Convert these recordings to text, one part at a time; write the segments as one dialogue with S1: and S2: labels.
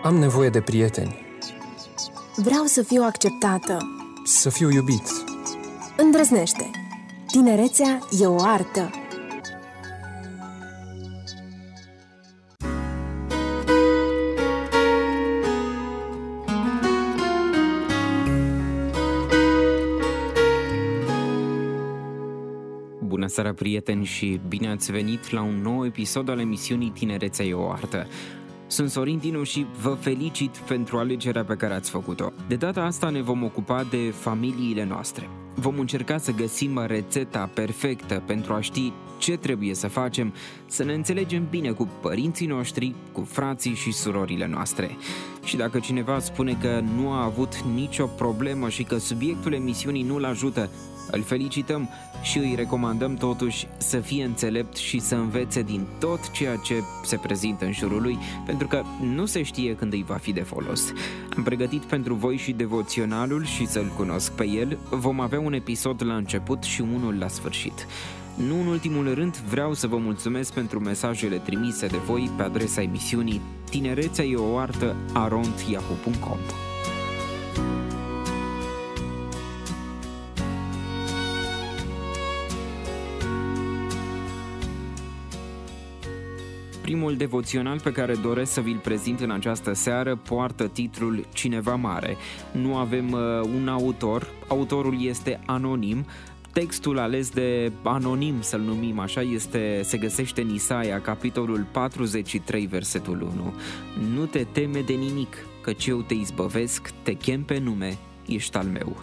S1: Am nevoie de prieteni.
S2: Vreau să fiu acceptată.
S1: Să fiu iubit.
S2: Îndrăznește. Tinerețea e o artă.
S3: Bună seara, prieteni, și bine ați venit la un nou episod al emisiunii Tinerețea e o artă. Sunt Sorin Dinu și vă felicit pentru alegerea pe care ați făcut-o. De data asta ne vom ocupa de familiile noastre. Vom încerca să găsim rețeta perfectă pentru a ști ce trebuie să facem, să ne înțelegem bine cu părinții noștri, cu frații și surorile noastre. Și dacă cineva spune că nu a avut nicio problemă și că subiectul emisiunii nu-l ajută, îl felicităm și îi recomandăm totuși să fie înțelept și să învețe din tot ceea ce se prezintă în jurul lui, pentru că nu se știe când îi va fi de folos. Am pregătit pentru voi și devoționalul și să-l cunosc pe el. Vom avea un episod la început și unul la sfârșit. Nu în ultimul rând, vreau să vă mulțumesc pentru mesajele trimise de voi pe adresa emisiunii tinerețea e o artă @yahoo.com. Primul devoțional pe care doresc să vi-l prezint în această seară poartă titlul Cineva mare. Nu avem un autor, autorul este anonim. Textul ales de anonim, să-l numim așa, se găsește în Isaia, capitolul 43, versetul 1. Nu te teme de nimic, căci eu te izbăvesc, te chem pe nume, ești al meu.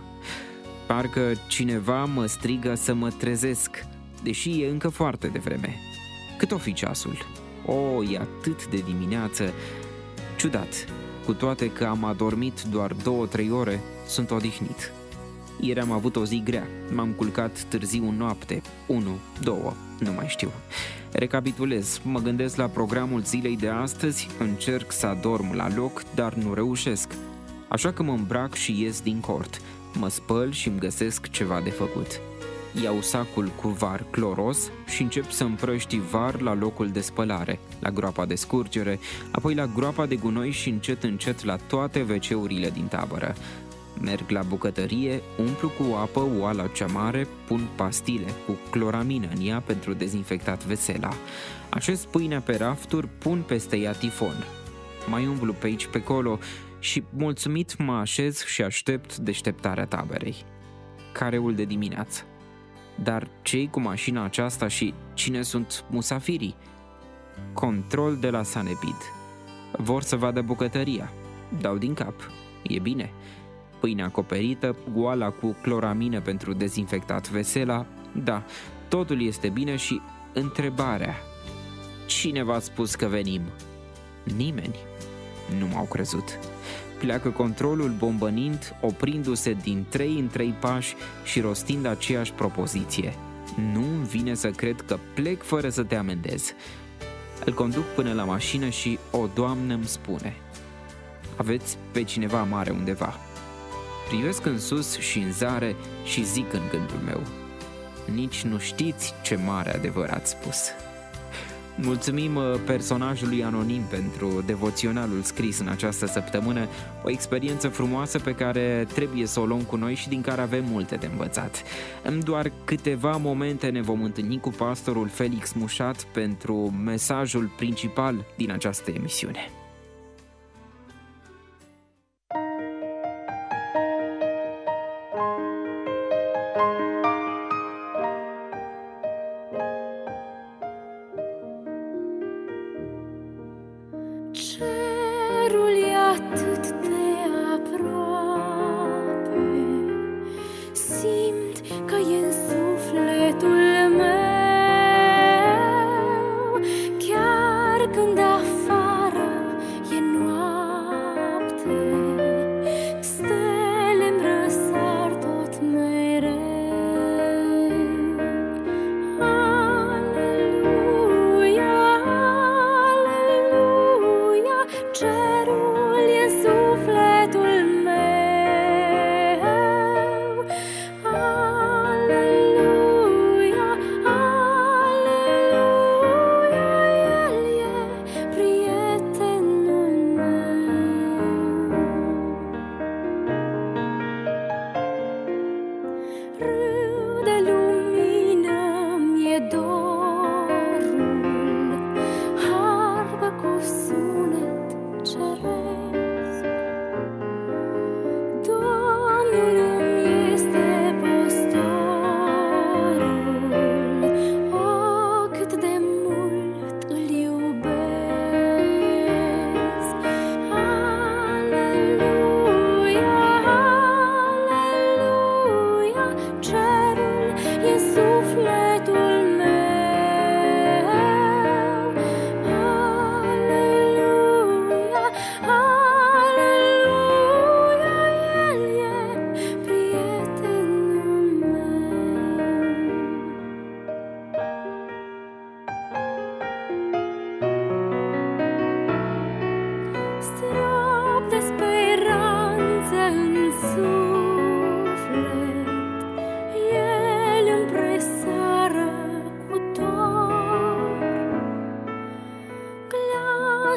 S3: Parcă cineva mă strigă să mă trezesc, deși e încă foarte devreme. Cât o fi ceasul? E atât de dimineață. Ciudat, cu toate că am adormit doar 2-3 ore, sunt odihnit. Ieri am avut o zi grea, m-am culcat târziu noapte, 1, 2, nu mai știu. Recapitulez, mă gândesc la programul zilei de astăzi, încerc să adorm la loc, dar nu reușesc. Așa că mă îmbrac și ies din cort, mă spăl și îmi găsesc ceva de făcut. Iau sacul cu var cloros și încep să împrăști var la locul de spălare, la groapa de scurgere, apoi la groapa de gunoi și încet la toate WC-urile din tabără. Merg la bucătărie, umplu cu apă oala cea mare, pun pastile cu cloramină în ea pentru dezinfectat vesela. Așez pâinea pe rafturi, pun peste ea tifon. Mai umblu pe aici pe colo și mulțumit mă așez și aștept deșteptarea taberei. Careul de dimineață. Dar ce-i cu mașina aceasta și cine sunt musafirii? Control de la Sanepid. Vor să vadă bucătăria. Dau din cap. E bine. Pâine acoperită, goala cu cloramină pentru dezinfectat vesela. Da, totul este bine și întrebarea. Cine v-a spus că venim? Nimeni. Nu m-au crezut. Pleacă controlul bombănind, oprindu-se din 3 în 3 pași și rostind aceeași propoziție. Nu-mi vine să cred că plec fără să te amendez. Îl conduc până la mașină și o doamnă îmi spune: aveți pe cineva mare undeva. Privesc în sus și în zare și zic în gândul meu: nici nu știți ce mare adevăr ați spus. Mulțumim personajului anonim pentru devoționalul scris în această săptămână, o experiență frumoasă pe care trebuie să o luăm cu noi și din care avem multe de învățat. În doar câteva momente ne vom întâlni cu pastorul Felix Mușat pentru mesajul principal din această emisiune.
S4: Cerul e atât de aproape, simt că e în sufletul meu, chiar când afară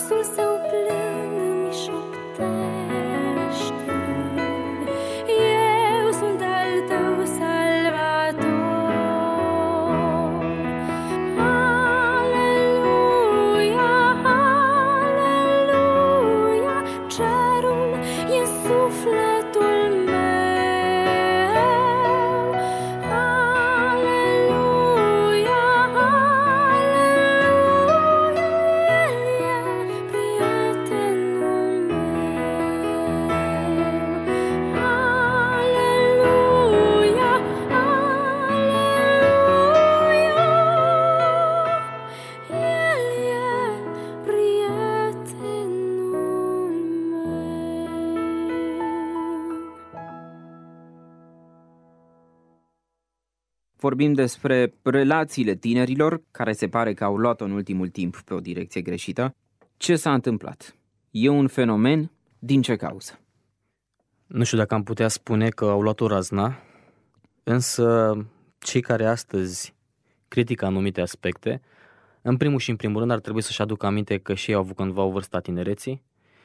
S4: glasul său plând mi șoptește: eu sunt al tău salvator. Aleluia, aleluia, cerul e sufletul meu. Aleluia, aleluia, el e prietenul meu. Aleluia, aleluia, el e prietenul meu.
S3: Vorbim despre relațiile tinerilor, care se pare că au luat-o în ultimul timp pe o direcție greșită. Ce s-a întâmplat? E un fenomen? Din ce cauză?
S5: Nu știu dacă am putea spune că au luat o razna, însă cei care astăzi critică anumite aspecte, în primul și în primul rând ar trebui să-și aducă aminte că și ei au avut cândva o vârstă a tinereții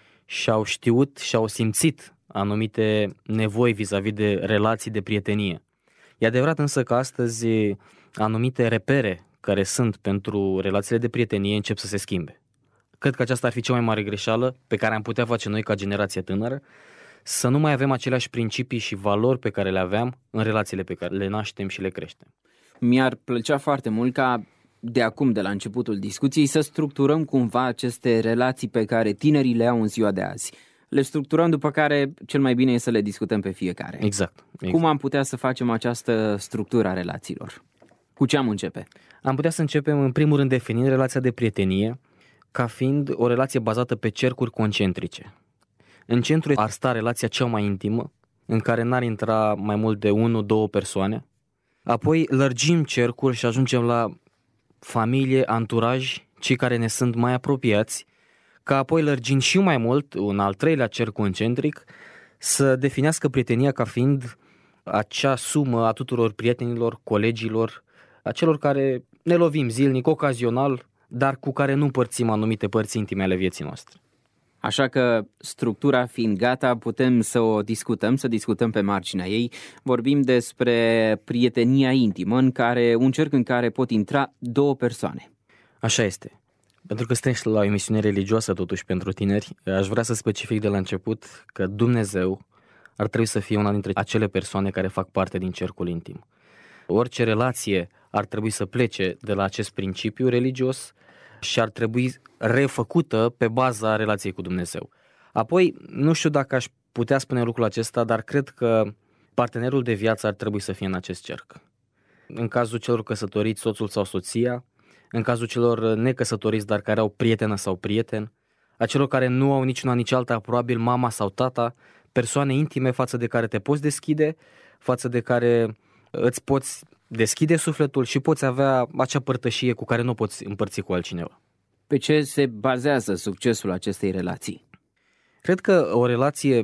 S5: și au știut și au simțit anumite nevoi vis-a-vis de relații de prietenie. E adevărat însă că astăzi anumite repere care sunt pentru relațiile de prietenie încep să se schimbe. Cred că aceasta ar fi cea mai mare greșeală pe care am putea face noi ca generație tânără, să nu mai avem aceleași principii și valori pe care le aveam în relațiile pe care le naștem și le creștem.
S3: Mi-ar plăcea foarte mult ca de acum, de la începutul discuției, să structurăm cumva aceste relații pe care tinerii le au în ziua de azi. Le structurăm, după care cel mai bine e să le discutăm pe fiecare.
S5: Exact.
S3: Cum am putea să facem această structură a relațiilor? Cu ce am începe?
S5: Am putea să începem în primul rând definind relația de prietenie ca fiind o relație bazată pe cercuri concentrice. În centru ar sta relația cea mai intimă, în care n-ar intra mai mult de 1-2 persoane. Apoi lărgim cercul și ajungem la familie, anturaj, cei care ne sunt mai apropiați, ca apoi lărgind și mai mult, un al treilea cerc concentric, să definească prietenia ca fiind acea sumă a tuturor prietenilor, colegilor, a celor care ne lovim zilnic, ocazional, dar cu care nu împărțim anumite părți intime ale vieții noastre.
S3: Așa că, structura fiind gata, putem să o discutăm, să discutăm pe marginea ei. Vorbim despre prietenia intimă, un cerc în care pot intra 2 persoane.
S5: Așa este. Pentru că suntem la o emisiune religioasă totuși pentru tineri, aș vrea să specific de la început că Dumnezeu ar trebui să fie una dintre acele persoane care fac parte din cercul intim. Orice relație ar trebui să plece de la acest principiu religios și ar trebui refăcută pe baza relației cu Dumnezeu. Apoi, nu știu dacă aș putea spune lucrul acesta, dar cred că partenerul de viață ar trebui să fie în acest cerc. În cazul celor căsătoriți, soțul sau soția, în cazul celor necăsătoriți, dar care au prietenă sau prieten, a celor care nu au niciuna nici alta, probabil mama sau tata, persoane intime față de care te poți deschide, față de care îți poți deschide sufletul și poți avea acea părtășie cu care nu poți împărți cu altcineva.
S3: Pe ce se bazează succesul acestei relații?
S5: Cred că o relație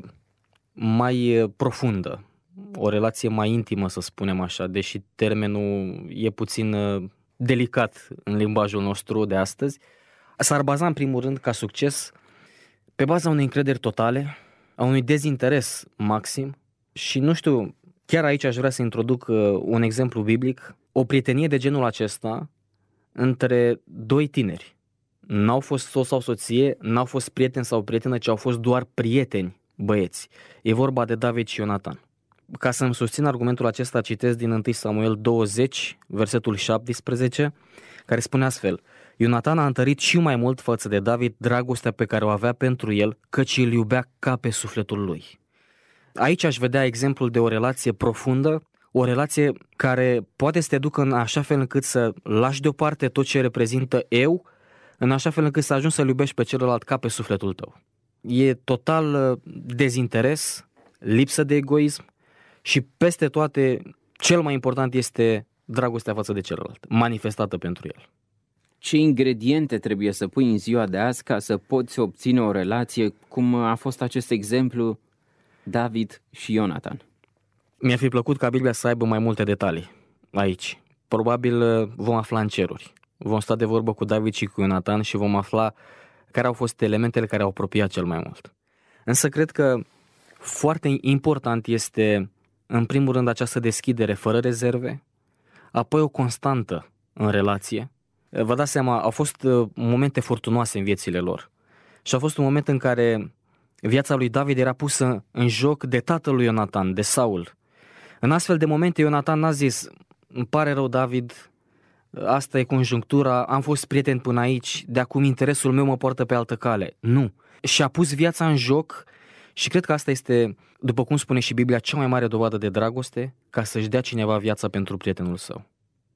S5: mai profundă, o relație mai intimă, să spunem așa, deși termenul e puțin delicat în limbajul nostru de astăzi, s-ar baza în primul rând ca succes pe baza unei încrederi totale, a unui dezinteres maxim și nu știu, chiar aici aș vrea să introduc un exemplu biblic, o prietenie de genul acesta între 2 tineri. N-au fost soț sau soție, n-au fost prieten sau prietenă, ci au fost doar prieteni, băieți. E vorba de David și Ionatan. Ca să-mi susțin argumentul acesta, citesc din 1 Samuel 20, versetul 17, care spune astfel: Ionatan a întărit și mai mult față de David dragostea pe care o avea pentru el, căci îl iubea ca pe sufletul lui. Aici aș vedea exemplul de o relație profundă, o relație care poate să te ducă în așa fel încât să lași deoparte tot ce reprezintă eu, în așa fel încât să ajungi să-l iubești pe celălalt ca pe sufletul tău. E total dezinteres, lipsă de egoism și peste toate, cel mai important este dragostea față de celălalt, manifestată pentru el.
S3: Ce ingrediente trebuie să pui în ziua de azi ca să poți obține o relație, cum a fost acest exemplu David și Ionatan?
S5: Mi-ar fi plăcut ca Biblia să aibă mai multe detalii aici. Probabil vom afla în ceruri. Vom sta de vorbă cu David și cu Ionatan și vom afla care au fost elementele care au apropiat cel mai mult. Însă cred că foarte important este, în primul rând, această deschidere fără rezerve, apoi o constantă în relație. Vă dați seama, au fost momente furtunoase în viețile lor și a fost un moment în care viața lui David era pusă în joc de tatăl lui Ionatan, de Saul. În astfel de momente Ionatan n-a zis: îmi pare rău, David, asta e conjunctura, am fost prieten până aici, de acum interesul meu mă poartă pe altă cale. Nu. Și-a pus viața în joc și cred că asta este, după cum spune și Biblia, cea mai mare dovadă de dragoste, ca să-și dea cineva viața pentru prietenul său.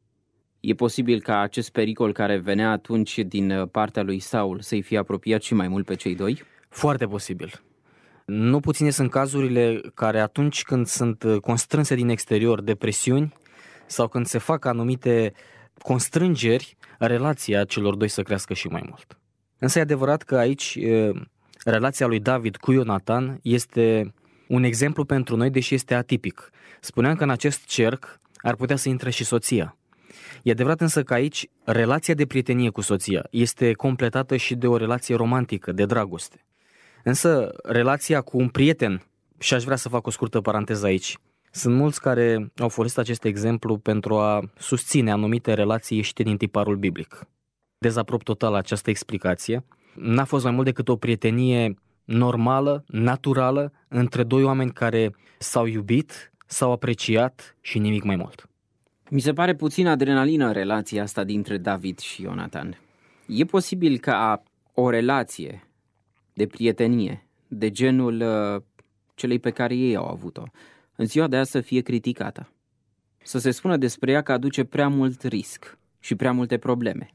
S3: E posibil ca acest pericol care venea atunci din partea lui Saul să-i fie apropiat și mai mult pe cei doi?
S5: Foarte posibil. Nu puține sunt cazurile care atunci când sunt constrânse din exterior de presiuni sau când se fac anumite constrângeri, relația celor doi să crească și mai mult. Însă e adevărat că aici relația lui David cu Ionatan este un exemplu pentru noi, deși este atipic. Spuneam că în acest cerc ar putea să intre și soția. E adevărat însă că aici relația de prietenie cu soția este completată și de o relație romantică, de dragoste. Însă relația cu un prieten, și aș vrea să fac o scurtă paranteză aici, sunt mulți care au folosit acest exemplu pentru a susține anumite relații ieșite din tiparul biblic. Dezaprob total această explicație. N-a fost mai mult decât o prietenie normală, naturală, între doi oameni care s-au iubit, s-au apreciat și nimic mai mult.
S3: Mi se pare puțin adrenalină în relația asta dintre David și Ionatan. E posibil ca o relație de prietenie, de genul celei pe care ei au avut-o, în ziua de azi să fie criticată. Să se spună despre ea că aduce prea mult risc și prea multe probleme.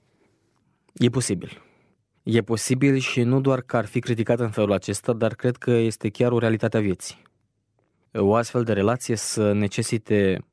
S5: E posibil. E posibil și nu doar că ar fi criticată în felul acesta, dar cred că este chiar o realitate a vieții. O astfel de relație să necesite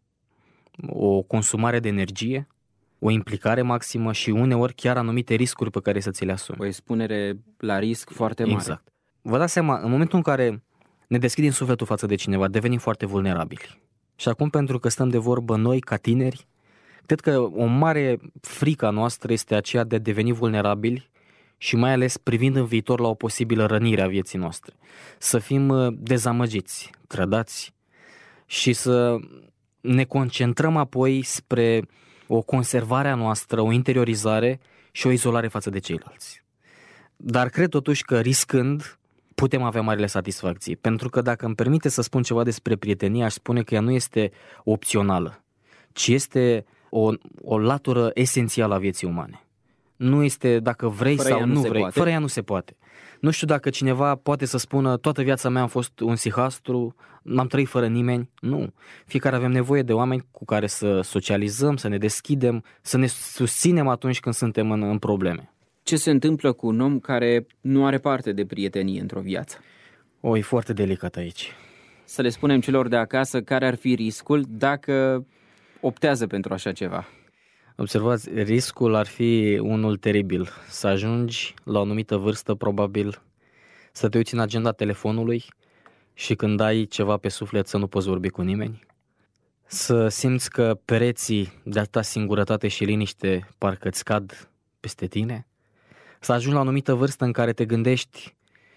S5: o consumare de energie, o implicare maximă și uneori chiar anumite riscuri pe care să ți le asumi.
S3: O expunere la risc foarte mare.
S5: Exact. Vă dați seama, în momentul în care ne deschidem sufletul față de cineva, devenim foarte vulnerabili. Și acum, pentru că stăm de vorbă noi, ca tineri, cred că o mare frică a noastră este aceea de a deveni vulnerabili și mai ales privind în viitor la o posibilă rănire a vieții noastre. Să fim dezamăgiți, trădați și să ne concentrăm apoi spre o conservare a noastră, o interiorizare și o izolare față de ceilalți. Dar cred totuși că riscând putem avea marile satisfacții, pentru că dacă îmi permite să spun ceva despre prietenie, aș spune că ea nu este opțională, ci este o latură esențială a vieții umane. Nu este dacă vrei
S3: fără
S5: sau nu vrei,
S3: poate.
S5: Fără ea nu se poate. Nu știu dacă cineva poate să spună toată viața mea am fost un sihastru, n-am trăit fără nimeni. Nu. Fiecare avem nevoie de oameni cu care să socializăm, să ne deschidem, să ne susținem atunci când suntem în probleme.
S3: Ce se întâmplă cu un om care nu are parte de prietenie într-o viață?
S5: E foarte delicat aici.
S3: Să le spunem celor de acasă care ar fi riscul dacă optează pentru așa ceva.
S5: Observați, riscul ar fi unul teribil. Să ajungi la o anumită vârstă, probabil, să te uiți în agenda telefonului și când ai ceva pe suflet să nu poți vorbi cu nimeni. Să simți că pereții de atâta singurătate și liniște parcă îți cad peste tine. Să ajungi la o anumită vârstă în care te gândești,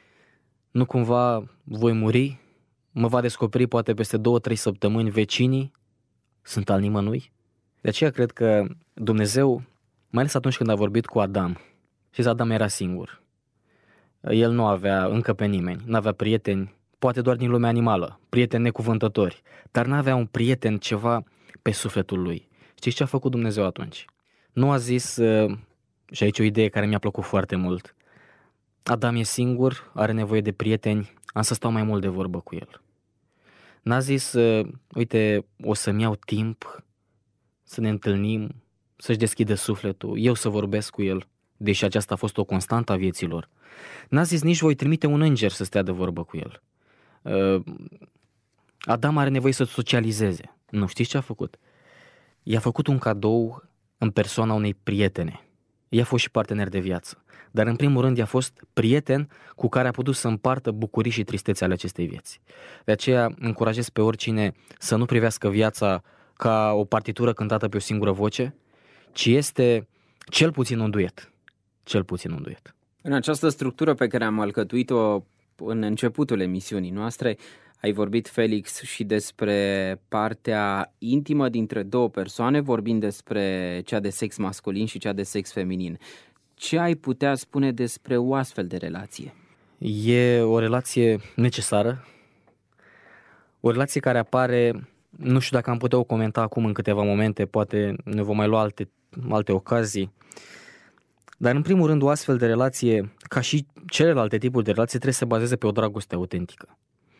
S5: nu cumva voi muri, mă va descoperi poate peste 2-3 săptămâni vecinii, sunt al nimănui. De aceea cred că Dumnezeu, mai ales atunci când a vorbit cu Adam, și Adam era singur. El nu avea încă pe nimeni, nu avea prieteni, poate doar din lumea animală, prieteni necuvântători, dar nu avea un prieten ceva pe sufletul lui. Știți ce a făcut Dumnezeu atunci? Nu a zis, și aici o idee care mi-a plăcut foarte mult, Adam e singur, are nevoie de prieteni, am să stau mai mult de vorbă cu el. N-a zis, uite, o să-mi iau timp să ne întâlnim, să-și deschidă sufletul, eu să vorbesc cu el, deși aceasta a fost o constantă a vieților. N-a zis nici voi trimite un înger să stea de vorbă cu el. Adam are nevoie să socializeze. Nu știți ce a făcut? I-a făcut un cadou în persoana unei prietene. Ea a fost și partener de viață, dar în primul rând i-a fost prieten cu care a putut să împartă bucurii și tristețe ale acestei vieți. De aceea încurajez pe oricine să nu privească viața ca o partitură cântată pe o singură voce, ci este cel puțin un duet. Cel puțin un duet.
S3: În această structură pe care am alcătuit-o în începutul emisiunii noastre, ai vorbit, Felix, și despre partea intimă dintre două persoane, vorbind despre cea de sex masculin și cea de sex feminin. Ce ai putea spune despre o astfel de relație?
S5: E o relație necesară, o relație care apare, nu știu dacă am putea o comenta acum în câteva momente, poate ne vom mai lua alte ocazii, dar în primul rând o astfel de relație, ca și celelalte tipuri de relație, trebuie să se bazeze pe o dragoste autentică.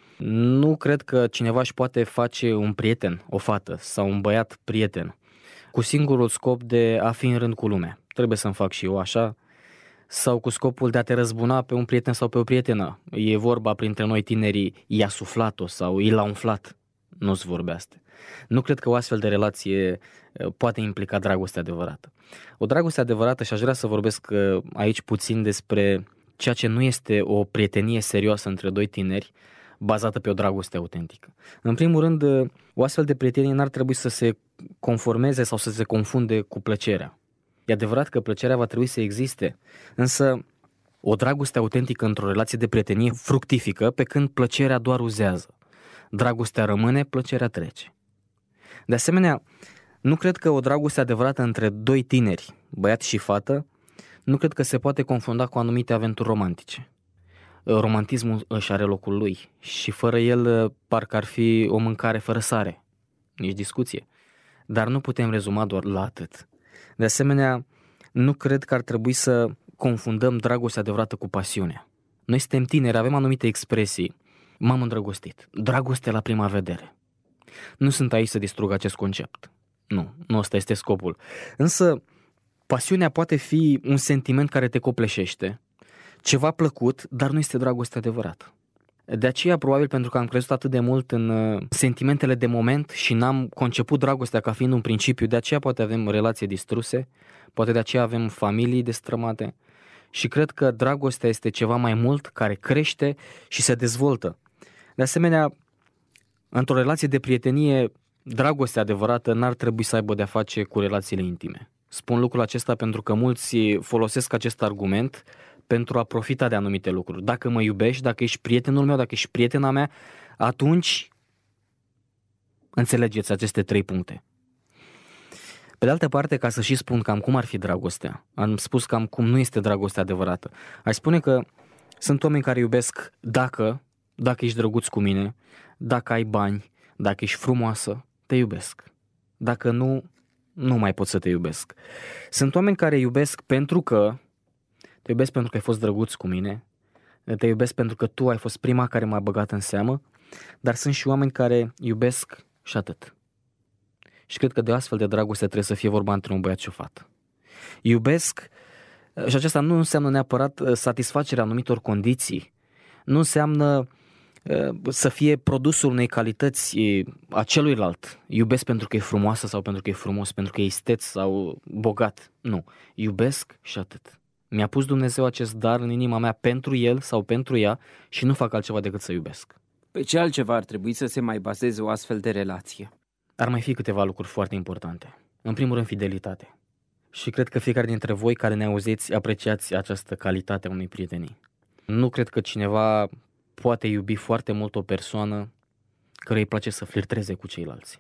S5: Nu cred că cineva își poate face un prieten, o fată sau un băiat prieten, cu singurul scop de a fi în rând cu lumea. Trebuie să-mi fac și eu așa, sau cu scopul de a te răzbuna pe un prieten sau pe o prietenă. E vorba printre noi tinerii, i-a suflat-o sau i l-a umflat. Nu-ți vorbe astea. Nu cred că o astfel de relație poate implica dragoste adevărată. O dragoste adevărată, și aș vrea să vorbesc aici puțin despre ceea ce nu este o prietenie serioasă între doi tineri, bazată pe o dragoste autentică. În primul rând, o astfel de prietenie n-ar trebui să se conformeze sau să se confunde cu plăcerea. E adevărat că plăcerea va trebui să existe, însă o dragoste autentică într-o relație de prietenie fructifică, pe când plăcerea doar uzează. Dragostea rămâne, plăcerea trece. De asemenea, nu cred că o dragoste adevărată între doi tineri, băiat și fată, nu cred că se poate confunda cu anumite aventuri romantice. Romantismul își are locul lui și fără el parcă ar fi o mâncare fără sare, nici discuție. Dar nu putem rezuma doar la atât. De asemenea, nu cred că ar trebui să confundăm dragostea adevărată cu pasiunea. Noi suntem tineri, avem anumite expresii. M-am îndrăgostit. Dragoste la prima vedere. Nu sunt aici să distrug acest concept. Nu ăsta este scopul. Însă, pasiunea poate fi un sentiment care te copleșește, ceva plăcut, dar nu este dragoste adevărată. De aceea, probabil pentru că am crezut atât de mult în sentimentele de moment și n-am conceput dragostea ca fiind un principiu, de aceea poate avem relații distruse, poate de aceea avem familii destrămate și cred că dragostea este ceva mai mult care crește și se dezvoltă. De asemenea, într-o relație de prietenie, dragostea adevărată n-ar trebui să aibă de-a face cu relațiile intime. Spun lucrul acesta pentru că mulți folosesc acest argument pentru a profita de anumite lucruri. Dacă mă iubești, dacă ești prietenul meu, dacă ești prietena mea, atunci înțelegeți aceste 3 puncte. Pe de altă parte, ca să și spun cam cum ar fi dragostea, am spus cam cum nu este dragostea adevărată. Aș spune că sunt oameni care iubesc dacă ești drăguț cu mine, dacă ai bani, dacă ești frumoasă, te iubesc. Dacă nu mai pot să te iubesc. Sunt oameni care iubesc pentru că te iubesc pentru că ai fost drăguț cu mine, te iubesc pentru că tu ai fost prima care m-a băgat în seamă, dar sunt și oameni care iubesc și atât. Și cred că de o astfel de dragoste trebuie să fie vorba între un băiat și o fată. Iubesc, și acesta nu înseamnă neapărat satisfacerea anumitor condiții, nu înseamnă să fie produsul unei calități a celuilalt. Iubesc pentru că e frumoasă sau pentru că e frumos, pentru că e isteț sau bogat. Nu, iubesc și atât. Mi-a pus Dumnezeu acest dar în inima mea pentru el sau pentru ea și nu fac altceva decât să iubesc.
S3: Pe ce altceva ar trebui să se mai bazeze o astfel de relație?
S5: Ar mai fi câteva lucruri foarte importante. În primul rând, fidelitate. Și cred că fiecare dintre voi care ne auziți apreciați această calitate a unei prietenii. Nu cred că cineva poate iubi foarte mult o persoană căreia îi place să flirteze cu ceilalți.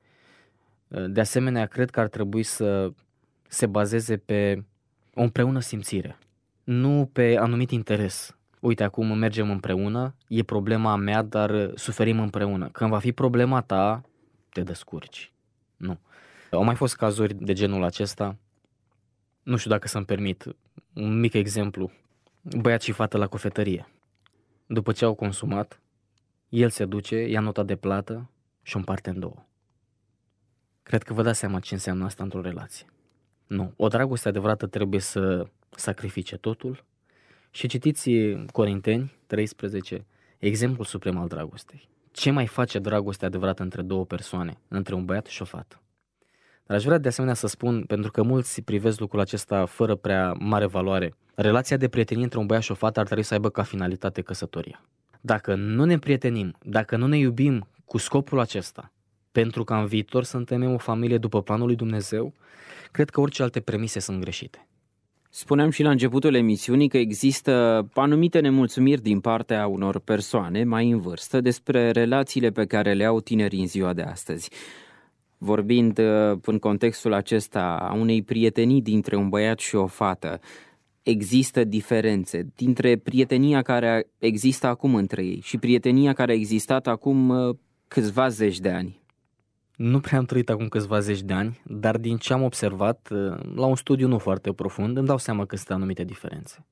S5: De asemenea, cred că ar trebui să se bazeze pe o împreună simțire, nu pe anumit interes. Uite, acum mergem împreună, e problema mea, dar suferim împreună. Când va fi problema ta, te descurci. Nu. Au mai fost cazuri de genul acesta. Nu știu dacă să-mi permit un mic exemplu. Băiat și fată la cofetărie. După ce au consumat, el se duce, ia nota de plată și o împarte în 2. Cred că vă dați seama ce înseamnă asta într-o relație. Nu, o dragoste adevărată trebuie să sacrifice totul și citiți Corinteni 13, exemplul suprem al dragostei. Ce mai face dragostea adevărată între două persoane, între un băiat și o fată? Dar aș vrea de asemenea să spun, pentru că mulți privesc lucrul acesta fără prea mare valoare, relația de prietenie între un băiat și o fată ar trebui să aibă ca finalitate căsătoria. Dacă nu ne prietenim, dacă nu ne iubim cu scopul acesta, pentru că în viitor să întemeiem o familie după planul lui Dumnezeu, cred că orice alte premise sunt greșite.
S3: Spuneam și la începutul emisiunii că există anumite nemulțumiri din partea unor persoane mai în vârstă despre relațiile pe care le au tinerii în ziua de astăzi. Vorbind în contextul acesta a unei prietenii dintre un băiat și o fată, există diferențe dintre prietenia care există acum între ei și prietenia care a existat acum câțiva zeci de ani.
S5: Nu prea am trăit acum câțiva zeci de ani, dar din ce am observat, la un studiu nu foarte profund, îmi dau seama că sunt anumite diferențe.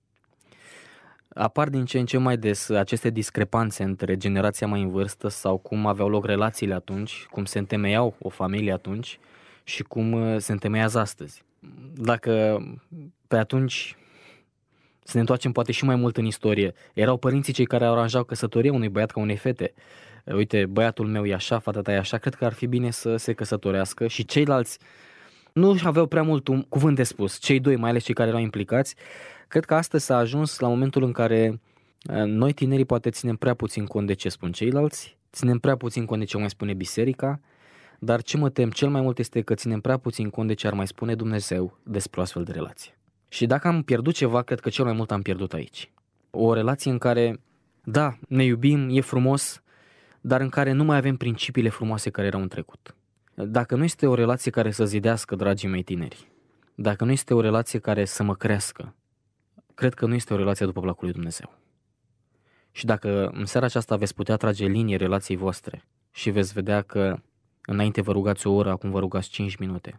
S5: Apar din ce în ce mai des aceste discrepanțe între generația mai în vârstă sau cum aveau loc relațiile atunci, cum se întemeiau o familie atunci și cum se întemeiază astăzi. Dacă pe atunci să ne întoarcem poate și mai mult în istorie, erau părinții cei care aranjau căsătoria unui băiat ca unei fete. Uite, băiatul meu e așa, fata ta e așa, cred că ar fi bine să se căsătorească și ceilalți nu aveau prea mult un cuvânt de spus, cei doi, mai ales cei care erau implicați. Cred că astăzi s-a ajuns la momentul în care noi tinerii poate ținem prea puțin cont de ce spun ceilalți, ținem prea puțin cont de ce mai spune biserica, dar ce mă tem cel mai mult este că ținem prea puțin cont de ce ar mai spune Dumnezeu despre o astfel de relație. Și dacă am pierdut ceva, cred că cel mai mult am pierdut aici. O relație în care, da, ne iubim, e frumos, dar în care nu mai avem principiile frumoase care erau în trecut. Dacă nu este o relație care să zidească, dragii mei tineri, dacă nu este o relație care să mă crească, cred că nu este o relație după placul lui Dumnezeu. Și dacă în seara aceasta veți putea trage linie relației voastre și veți vedea că înainte vă rugați o oră, acum vă rugați 5 minute.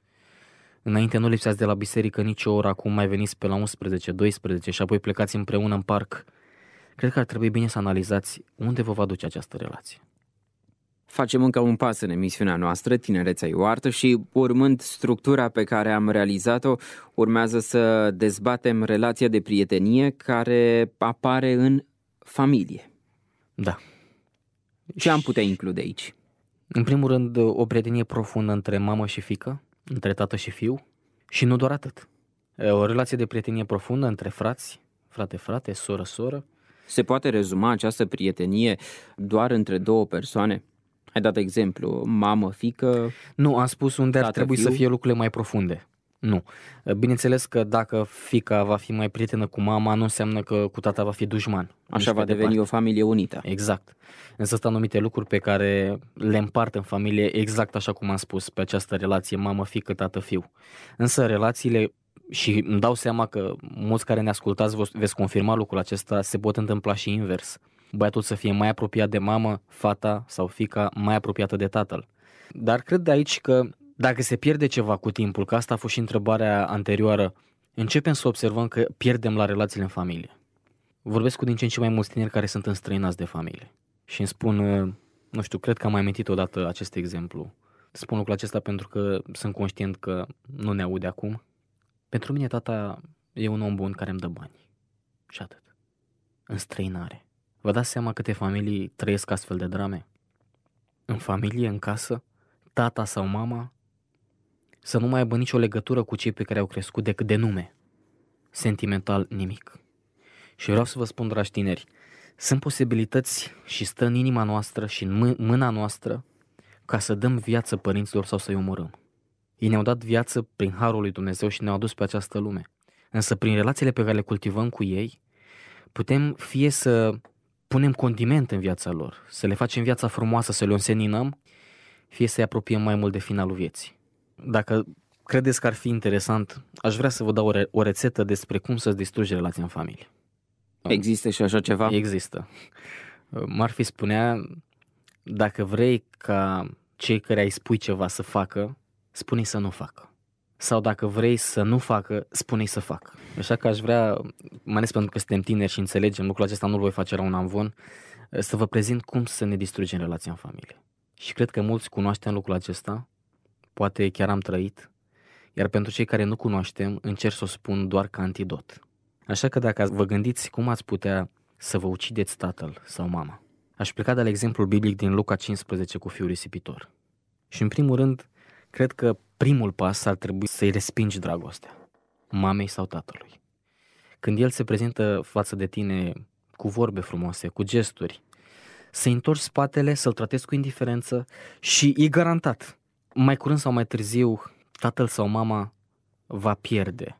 S5: Înainte nu lipseați de la biserică nici o oră, acum mai veniți pe la 11, 12 și apoi plecați împreună în parc. Cred că ar trebui bine să analizați unde vă va duce această relație.
S3: Facem încă un pas în emisiunea noastră, Tinerețea e o artă, și urmând structura pe care am realizat-o, urmează să dezbatem relația de prietenie care apare în familie.
S5: Da.
S3: Ce am putea include aici?
S5: În primul rând, o prietenie profundă între mamă și fiică, între tată și fiu și nu doar atât. O relație de prietenie profundă între frați, frate-frate, soră-soră.
S3: Se poate rezuma această prietenie doar între două persoane? Ai dat exemplu, mamă-fică?
S5: Nu, am spus unde ar trebui
S3: fiu?
S5: să fie lucrurile mai profunde. Nu. Bineînțeles că dacă fiica va fi mai prietenă cu mama, nu înseamnă că cu tata va fi dușman.
S3: Așa va deveni o familie unită.
S5: Exact. Însă sunt anumite lucruri pe care le împart în familie exact așa cum am spus, pe această relație mamă-fică, tată-fiu. Însă relațiile, și îmi dau seama că mulți care ne ascultați veți confirma lucrul acesta, se pot întâmpla și invers. Băiatul să fie mai apropiat de mamă, fata sau fiica mai apropiată de tatăl. Dar cred de aici că dacă se pierde ceva cu timpul, că asta a fost și întrebarea anterioară, începem să observăm că pierdem la relațiile în familie. Vorbesc cu din ce în ce mai mulți tineri care sunt înstrăinați de familie și îmi spun, nu știu, cred că am mai amintit odată acest exemplu. Spun lucrul acesta pentru că sunt conștient că nu ne aude acum. Pentru mine tata e un om bun care îmi dă bani. Și atât. Înstrăinare. Vă dați seama câte familii trăiesc astfel de drame? În familie, în casă, tata sau mama să nu mai aibă nicio legătură cu cei pe care au crescut decât de nume. Sentimental nimic. Și vreau să vă spun, dragi tineri, sunt posibilități și stă în inima noastră și în mâna noastră ca să dăm viață părinților sau să-i omorâm. Ei ne-au dat viață prin harul lui Dumnezeu și ne-au adus pe această lume. Însă prin relațiile pe care le cultivăm cu ei, putem fie să punem condiment în viața lor, să le facem viața frumoasă, să le înseninăm, fie să-i apropiem mai mult de finalul vieții. Dacă credeți că ar fi interesant, aș vrea să vă dau o rețetă despre cum să-ți distrugi relația în familie.
S3: Există și așa ceva?
S5: Există. Murphy spunea, dacă vrei ca cei care îi spui ceva să facă, spune-i să nu facă. Sau dacă vrei să nu facă, spune-i să facă. Așa că aș vrea, mai ales pentru că suntem tineri și înțelegem, lucrul acesta nu-l voi face la un amvon, să vă prezint cum să ne distrugem relația în familie. Și cred că mulți cunoaștem lucrul acesta, poate chiar am trăit, iar pentru cei care nu cunoaștem, încerc să o spun doar ca antidot. Așa că dacă vă gândiți cum ați putea să vă ucideți tatăl sau mama, aș pleca de la exemplul biblic din Luca 15 cu fiul risipitor. Și în primul rând, cred că primul pas ar trebui să-i respingi dragostea, mamei sau tatălui. Când el se prezintă față de tine cu vorbe frumoase, cu gesturi, să-i întorci spatele, să-l tratezi cu indiferență și e garantat, mai curând sau mai târziu, tatăl sau mama va pierde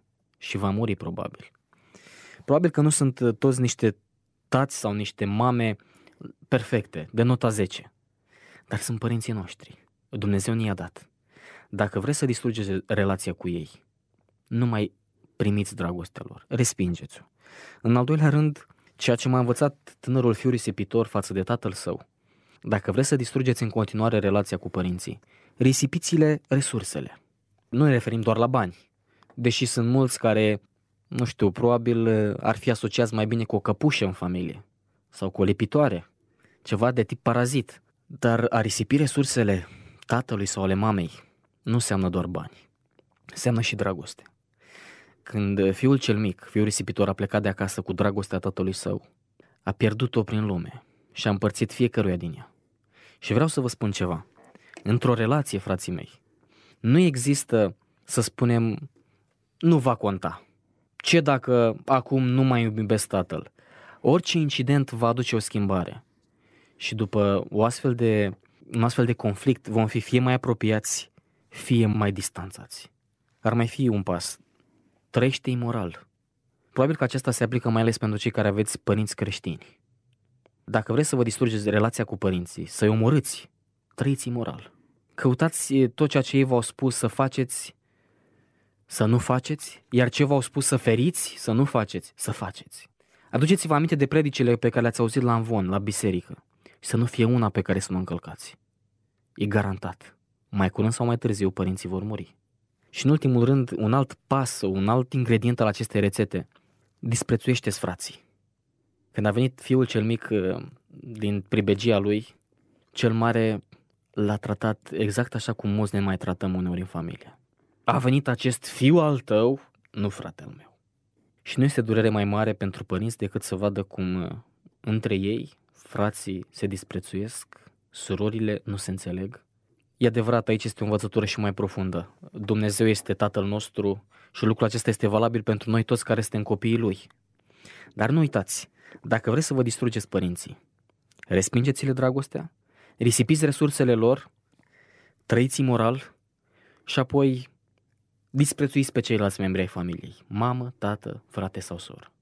S5: și va muri probabil. Probabil că nu sunt toți niște tați sau niște mame perfecte, de nota 10, dar sunt părinții noștri. Dumnezeu ne-i-a dat. Dacă vreți să distrugeți relația cu ei, nu mai primiți dragostea lor, respingeți-o. În al doilea rând, ceea ce m-a învățat tânărul fiu risipitor față de tatăl său, dacă vreți să distrugeți în continuare relația cu părinții, risipiți-le resursele. Nu ne referim doar la bani, deși sunt mulți care, nu știu, probabil ar fi asociați mai bine cu o căpușă în familie sau cu o lipitoare, ceva de tip parazit. Dar a risipi resursele tatălui sau ale mamei nu înseamnă doar bani, înseamnă și dragoste. Când fiul cel mic, fiul risipitor, a plecat de acasă cu dragostea tatălui său, a pierdut-o prin lume și a împărțit fiecăruia din ea. Și vreau să vă spun ceva. Într-o relație, frații mei, nu există, să spunem, nu va conta. Ce dacă acum nu mai iubesc tatăl? Orice incident va aduce o schimbare. Și după un astfel de conflict vom fi fie mai apropiați, fie mai distanțați. Ar mai fi un pas. Trăiește imoral. Probabil că acesta se aplică mai ales pentru cei care aveți părinți creștini. Dacă vreți să vă distrugeți relația cu părinții, să-i omorâți, trăiți imoral. Căutați tot ceea ce ei v-au spus să faceți, să nu faceți, iar ce v-au spus să feriți, să nu faceți, să faceți. Aduceți-vă aminte de predicile pe care le-ați auzit la amvon, la biserică, și să nu fie una pe care să nu încălcați. E garantat. Mai curând sau mai târziu părinții vor muri. Și în ultimul rând, un alt pas, un alt ingredient al acestei rețete, disprețuiește-ți frații. Când a venit fiul cel mic din pribegia lui, cel mare l-a tratat exact așa cum mulți ne mai tratăm uneori în familie. A venit acest fiu al tău, nu fratele meu. Și nu este durere mai mare pentru părinți decât să vadă cum între ei frații se disprețuiesc, surorile nu se înțeleg. E adevărat, aici este o învățătură și mai profundă. Dumnezeu este Tatăl nostru și lucrul acesta este valabil pentru noi toți care suntem copiii Lui. Dar nu uitați, dacă vreți să vă distrugeți părinții, respingeți-le dragostea, risipiți resursele lor, trăiți imoral și apoi disprețuiți pe ceilalți membri ai familiei, mamă, tată, frate sau soră.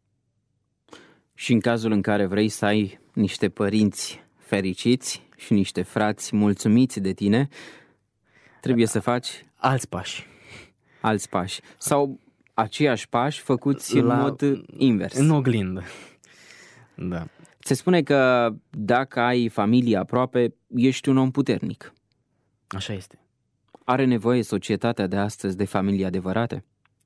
S3: Și în cazul în care vrei să ai niște părinți fericiți și niște frați mulțumiți de tine, trebuie să faci
S5: alți pași.
S3: Alți pași. Sau aceiași pași făcuți în mod invers.
S5: În oglindă. Da.
S3: Se spune că dacă ai familie aproape, ești un om puternic.
S5: Așa este.
S3: Are nevoie societatea de astăzi de familii adevărate?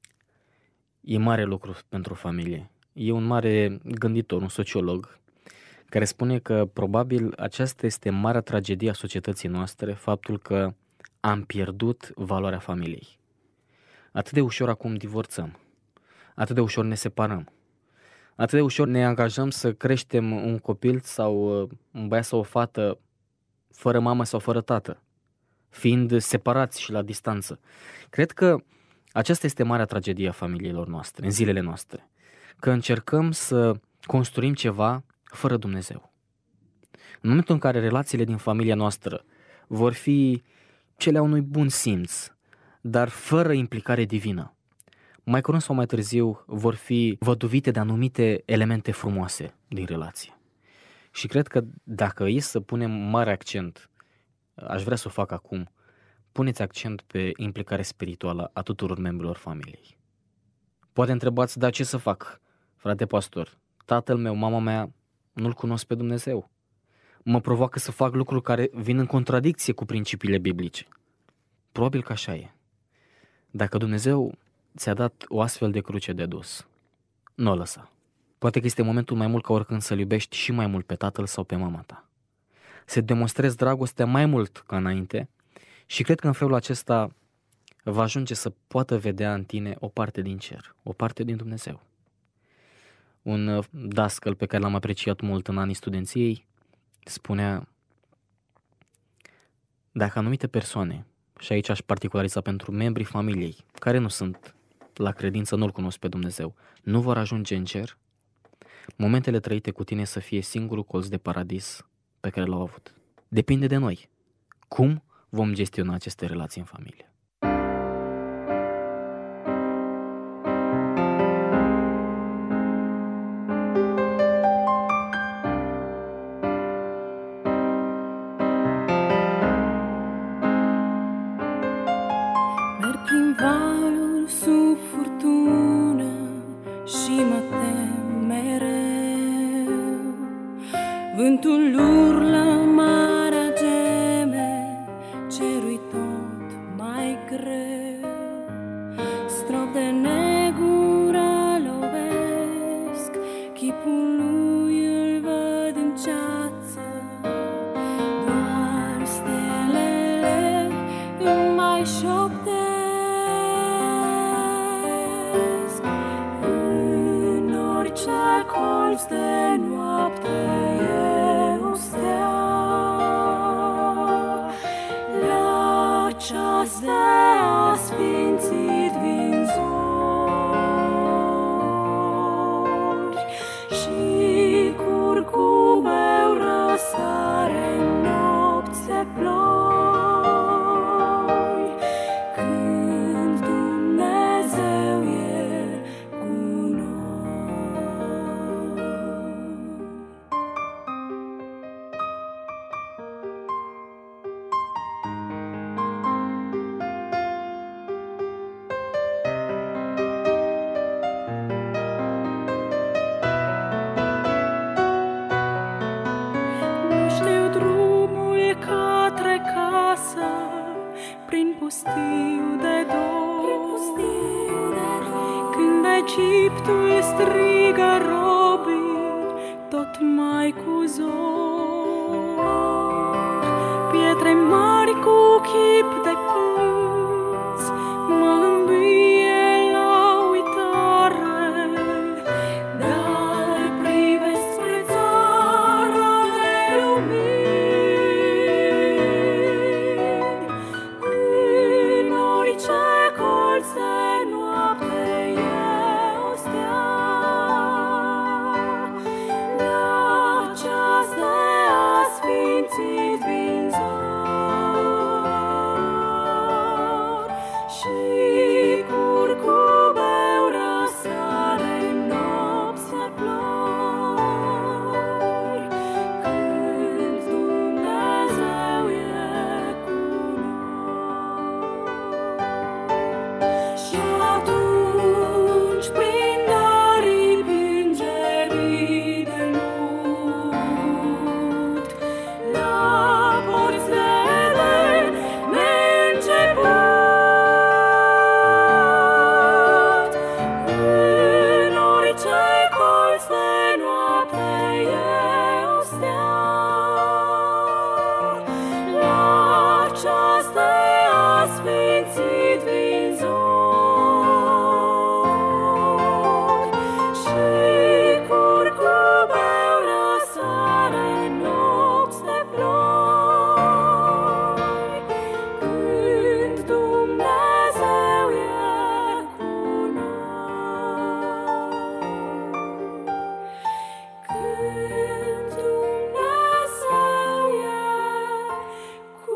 S5: E mare lucru pentru familie. E un mare gânditor, un sociolog, care spune că probabil aceasta este marea tragedie a societății noastre, faptul că am pierdut valoarea familiei. Atât de ușor acum divorțăm, atât de ușor ne separăm, atât de ușor ne angajăm să creștem un copil sau un băiat sau o fată fără mamă sau fără tată, fiind separați și la distanță. Cred că aceasta este marea tragedie a familiilor noastre, în zilele noastre, că încercăm să construim ceva fără Dumnezeu. În momentul în care relațiile din familia noastră vor fi cele a unui bun simț, dar fără implicare divină, mai curând sau mai târziu vor fi văduvite de anumite elemente frumoase din relație. Și cred că dacă e să punem mare accent, aș vrea să o fac acum, puneți accent pe implicare spirituală a tuturor membrilor familiei. Poate întrebați, dar ce să fac, frate pastor? Tatăl meu, mama mea, nu-L cunosc pe Dumnezeu. Mă provoacă să fac lucruri care vin în contradicție cu principiile biblice. Probabil că așa e. Dacă Dumnezeu ți-a dat o astfel de cruce de dus, nu o lăsa. Poate că este momentul mai mult ca oricând să-L iubești și mai mult pe tatăl sau pe mama ta. Să demonstrezi dragostea mai mult ca înainte și cred că în felul acesta va ajunge să poată vedea în tine o parte din cer, o parte din Dumnezeu. Un dascăl pe care l-am apreciat mult în anii studenției spunea: dacă anumite persoane, și aici aș particulariza pentru membrii familiei care nu sunt la credință, nu-L cunosc pe Dumnezeu, nu vor ajunge în cer, momentele trăite cu tine să fie singurul colț de paradis pe care l-au avut. Depinde de noi. Cum vom gestiona aceste relații în familie?
S4: Vântul urlă, marea geme, cerul tot mai greu. Strop de negură lovesc, chipul lui îl văd în ceață. Doar stelele îmi mai șoptesc. În orice colț de noapte e o stea. La ceas de asfințit vin zori și curcubeu răsare în nopți de ploi, când Dumnezeu e cu noi. Nu știu drumul către casă, prin pustiu de dor. Când Egiptul strigă robii, tot mai cu zor. Pietre mari cu chip de plâns mă îmbie la uitare, dar privesc spre țara de lumini. În orice colț de noapte e o stea. La ceas de asfințit vin zori și curcubeu răsare în nopți de ploi, când Dumnezeu e cu noi. Și atunci, prin aripi îngerii de lut, la porți de Eden neînceput. În orice colț de noapte e o stea. La ceas de asfințit vin zori și curcubeu răsare în nopți de ploi, când Dumnezeu e cu noi. Când Dumnezeu e cu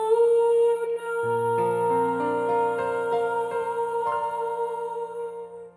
S4: noi.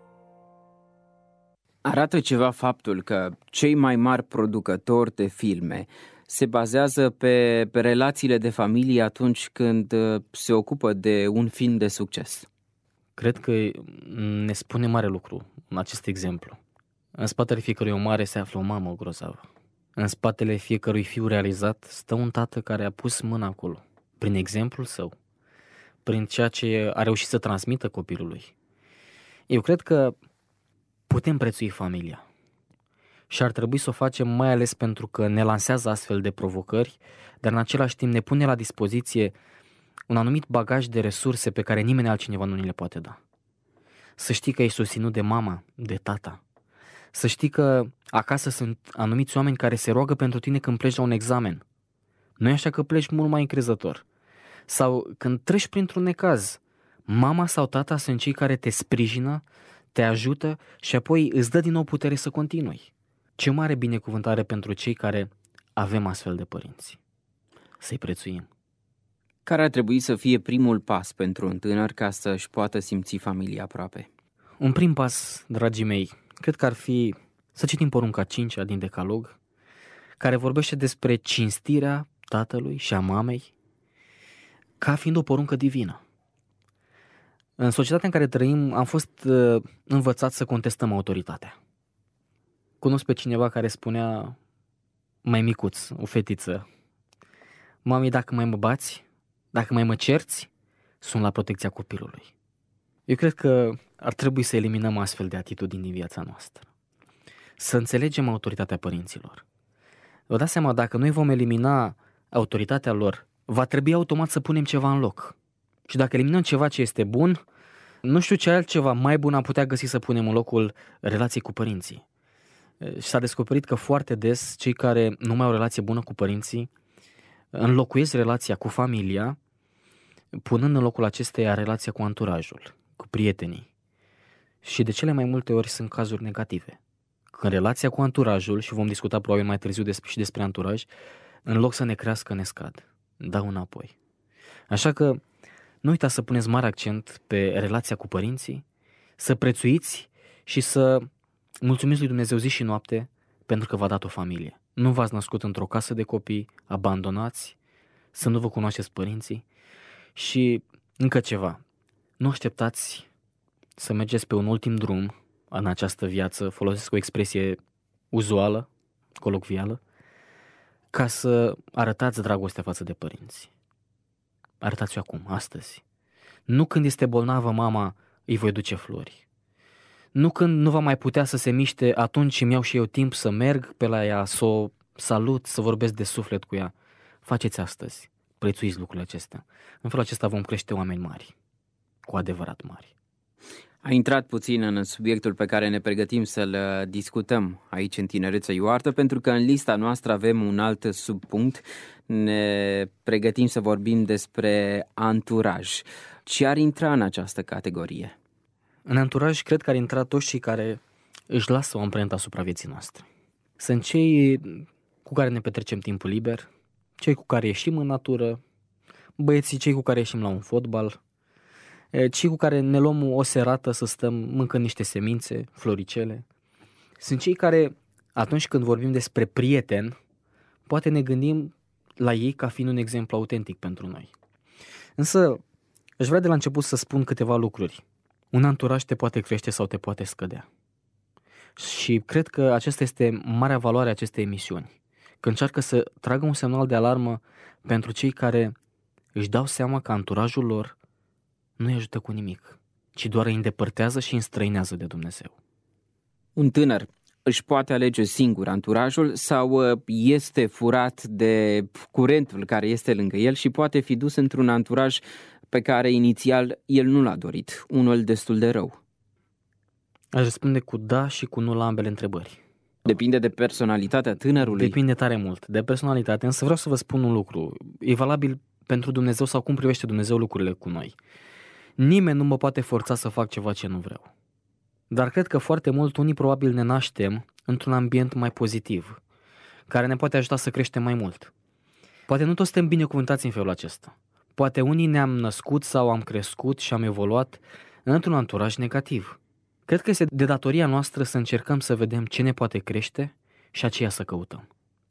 S3: Arată ceva faptul că cei mai mari producători de filme se bazează pe relațiile de familie atunci când se ocupă de un film de succes.
S5: Cred că ne spune mare lucru în acest exemplu. În spatele fiecărui om mare se află o mamă grozavă. În spatele fiecărui fiu realizat stă un tată care a pus mâna acolo, prin exemplul său, prin ceea ce a reușit să transmită copilului. Eu cred că putem prețui familia și ar trebui să o facem mai ales pentru că ne lansează astfel de provocări, dar în același timp ne pune la dispoziție un anumit bagaj de resurse pe care nimeni altcineva nu ni le poate da. Să știi că ești susținut de mama, de tata. Să știi că acasă sunt anumiți oameni care se roagă pentru tine când pleci la un examen. Nu e așa că pleci mult mai încrezător. Sau când treci printr-un necaz, mama sau tata sunt cei care te sprijină, te ajută și apoi îți dă din nou putere să continui. Ce mare binecuvântare pentru cei care avem astfel de părinți. Să-i prețuim.
S3: Care ar trebui să fie primul pas pentru un tânăr ca să-și poată simți familia aproape?
S5: Un prim pas, dragii mei, cred că ar fi să citim porunca 5-a din Decalog, care vorbește despre cinstirea tatălui și a mamei ca fiind o poruncă divină. În societatea în care trăim am fost învățați să contestăm autoritatea. Cunosc pe cineva care spunea: mai micuț, o fetiță: mami, dacă mai mă bați, dacă mai mă cerți, sunt la protecția copilului. Eu cred că ar trebui să eliminăm astfel de atitudini din viața noastră. Să înțelegem autoritatea părinților. Vă dați seama, dacă noi vom elimina autoritatea lor, va trebui automat să punem ceva în loc. Și dacă eliminăm ceva ce este bun, nu știu ce altceva mai bun am putea găsi să punem în locul relației cu părinții. Și s-a descoperit că foarte des cei care nu mai au o relație bună cu părinții înlocuiesc relația cu familia, punând în locul acesteia relația cu anturajul, cu prietenii. Și de cele mai multe ori sunt cazuri negative. Când relația cu anturajul, și vom discuta probabil mai târziu și despre anturaj, în loc să ne crească, ne scad. Dau înapoi. Așa că nu uitați să puneți mare accent pe relația cu părinții, să prețuiți și să mulțumiți lui Dumnezeu zi și noapte pentru că v-a dat o familie. Nu v-ați născut într-o casă de copii, abandonați, să nu vă cunoașteți părinții. Și încă ceva, nu așteptați să mergeți pe un ultim drum în această viață, folosesc o expresie uzuală, colocvială, ca să arătați dragostea față de părinți. Arătați-o acum, astăzi. Nu când este bolnavă mama, îi voi duce flori. Nu când nu va mai putea să se miște, atunci îmi iau și eu timp să merg pe la ea, să o salut, să vorbesc de suflet cu ea. Faceți astăzi, prețuiți lucrurile acestea. În felul acesta vom crește oameni mari, cu adevărat mari.
S3: A intrat puțin în subiectul pe care ne pregătim să-l discutăm aici în Tinerețea e o artă, pentru că în lista noastră avem un alt subpunct. Ne pregătim să vorbim despre anturaj. Ce ar intra în această categorie?
S5: În anturaj cred că ar intra toți cei care își lasă o amprentă asupra vieții noastre. Sunt cei cu care ne petrecem timpul liber, cei cu care ieșim în natură, băieții cei cu care ieșim la un fotbal, cei cu care ne luăm o serată să stăm mâncând niște semințe, floricele. Sunt cei care, atunci când vorbim despre prieten, poate ne gândim la ei ca fiind un exemplu autentic pentru noi. Însă, aș vrea de la început să spun câteva lucruri. Un anturaj te poate crește sau te poate scădea. Și cred că aceasta este marea valoare a acestei emisiuni. Că încearcă să tragă un semnal de alarmă pentru cei care își dau seama că anturajul lor nu îi ajută cu nimic, ci doar îi îndepărtează și îi înstrăinează de Dumnezeu.
S3: Un tânăr își poate alege singur anturajul sau este furat de curentul care este lângă el și poate fi dus într-un anturaj pe care inițial el nu l-a dorit, unul destul de rău?
S5: Aș răspunde cu da și cu nu la ambele întrebări.
S3: Depinde de personalitatea tânărului?
S5: Depinde tare mult de personalitate, însă vreau să vă spun un lucru. E valabil pentru Dumnezeu sau cum privește Dumnezeu lucrurile cu noi. Nimeni nu mă poate forța să fac ceva ce nu vreau. Dar cred că foarte mult unii probabil ne naștem într-un ambient mai pozitiv, care ne poate ajuta să creștem mai mult. Poate nu toți suntem binecuvântați în felul acesta. Poate unii ne-am născut sau am crescut și am evoluat într-un anturaj negativ. Cred că este de datoria noastră să încercăm să vedem ce ne poate crește și aceea să căutăm.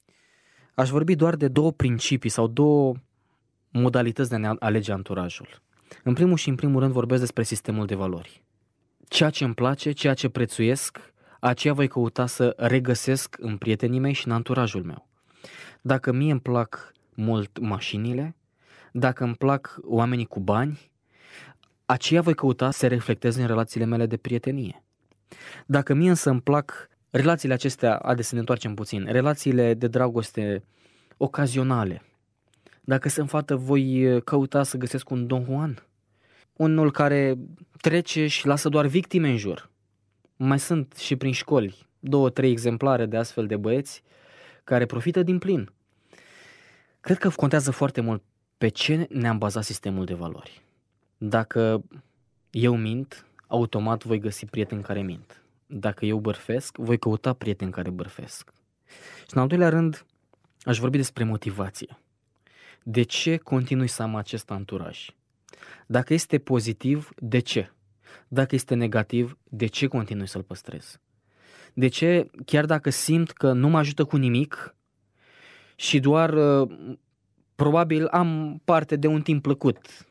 S5: Aș vorbi doar de două principii sau două modalități de a ne alege anturajul. În primul și în primul rând vorbesc despre sistemul de valori. Ceea ce îmi place, ceea ce prețuiesc, aceea voi căuta să regăsesc în prietenii mei și în anturajul meu. Dacă mie îmi plac mult mașinile, dacă îmi plac oamenii cu bani, aceea voi căuta să reflectez în relațiile mele de prietenie. Dacă mie însă îmi plac relațiile acestea, haideți să ne întoarcem puțin, relațiile de dragoste ocazionale, dacă sunt fată, voi căuta să găsesc un Don Juan, unul care trece și lasă doar victime în jur. Mai sunt și prin școli 2-3 exemplare de astfel de băieți care profită din plin. Cred că contează foarte mult pe ce ne-am bazat sistemul de valori. Dacă eu mint, automat voi găsi prieteni care mint. Dacă eu bârfesc, voi căuta prieteni care bârfesc. Și în al doilea rând, aș vorbi despre motivație. De ce continui să am acest anturaj? Dacă este pozitiv, de ce? Dacă este negativ, de ce continui să-l păstrez? De ce, chiar dacă simt că nu mă ajută cu nimic și doar probabil am parte de un timp plăcut,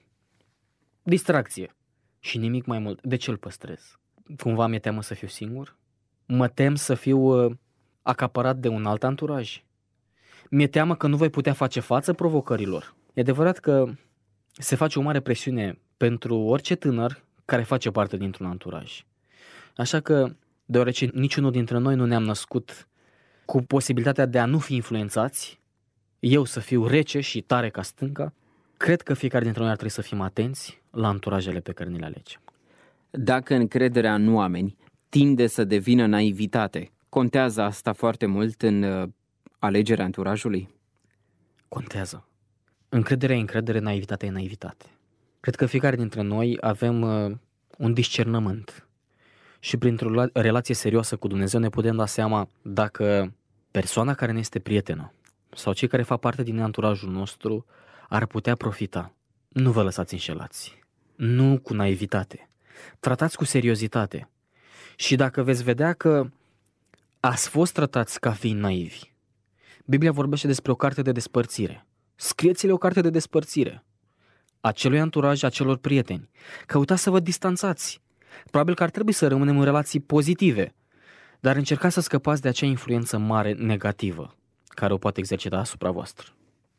S5: distracție și nimic mai mult, de ce îl păstrez? Cumva mi-e teamă să fiu singur? Mă tem să fiu acaparat de un alt anturaj? Mi-e teamă că nu voi putea face față provocărilor. E adevărat că se face o mare presiune pentru orice tânăr care face parte dintr-un anturaj. Așa că, deoarece niciunul dintre noi nu ne-am născut cu posibilitatea de a nu fi influențați, eu să fiu rece și tare ca stânca, cred că fiecare dintre noi ar trebui să fim atenți la anturajele pe care ni le alegem.
S3: Dacă încrederea în oameni tinde să devină naivitate, contează asta foarte mult în alegerea anturajului?
S5: Contează. Încrederea e încredere, naivitatea e naivitate. Cred că fiecare dintre noi avem un discernământ și printr-o relație serioasă cu Dumnezeu ne putem da seama dacă persoana care ne este prietenă sau cei care fac parte din anturajul nostru ar putea profita. Nu vă lăsați înșelați. Nu cu naivitate. Tratați cu seriozitate. Și dacă veți vedea că ați fost tratați ca fiind naivi, Biblia vorbește despre o carte de despărțire. Scrieți-le o carte de despărțire acelui anturaj, acelor prieteni. Căutați să vă distanțați. Probabil că ar trebui să rămânem în relații pozitive, dar încercați să scăpați de acea influență mare negativă care o poate exercita asupra voastră.